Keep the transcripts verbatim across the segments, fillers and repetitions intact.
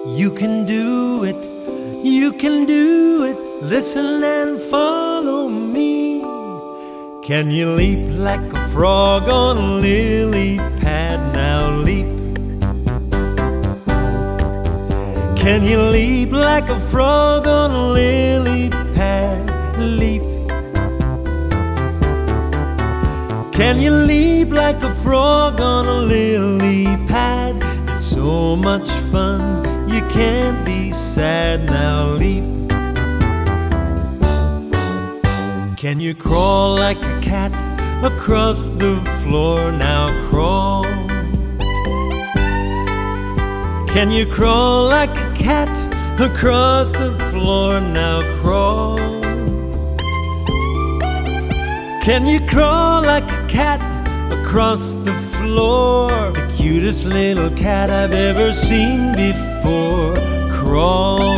You can do it, you can do it. Listen and follow me. Can you leap like a frog on a lily pad? Now leap. Can you leap like a frog on a lily pad? Leap. Can you leap like a frog on a lily pad? It's so much fun, you can't be sad. Now leap. Can you crawl like a cat across the floor? Now crawl. Can you crawl like a cat across the floor? Now crawl. Can you crawl like a cat across the floor? The cutest little cat I've ever seen before. Crawl.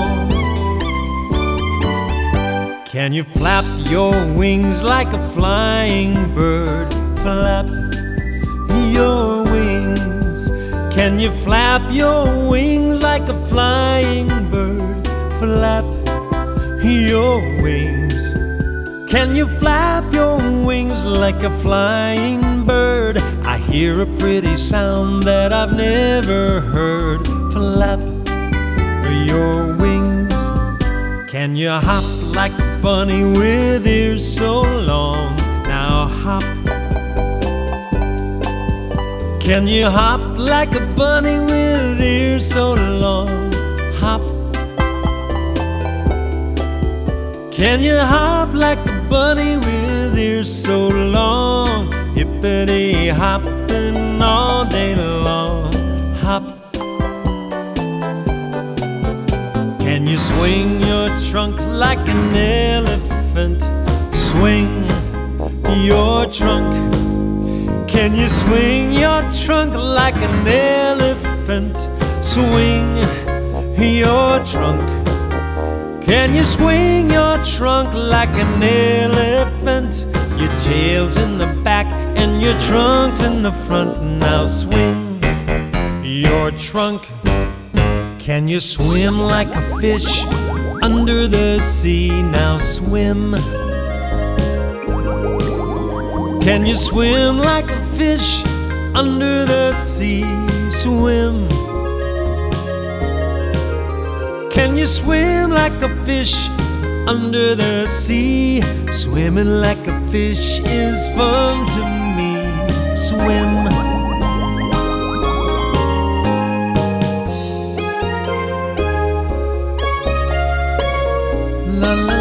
Can you flap your wings like a flying bird? Flap your wings. Can you flap your wings like a flying bird? Flap your wings. Can you flap your wings like a flying bird? I hear a pretty sound that I've never heard. Flap your wings. Can you hop like a bunny with ears so long? Now hop. Can you hop like a bunny with ears so long? Hop. Can you hop like a bunny with ears so long? Hippity hopping all day long. Hop. Can you swing your trunk like an elephant? Swing your trunk. Can you swing your trunk like an elephant? Swing your trunk. Can you swing your trunk like an elephant? Your tail's in the back and your trunk's in the front. Now swing your trunk. Can you swim like a fish under the sea? Now swim. Can you swim like a fish under the sea? Swim. Can you swim like a fish under the sea? Swimming like a fish is fun to me. Swim. La la.